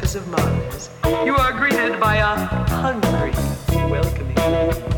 Princess of Mars, you are greeted by a hungry, welcoming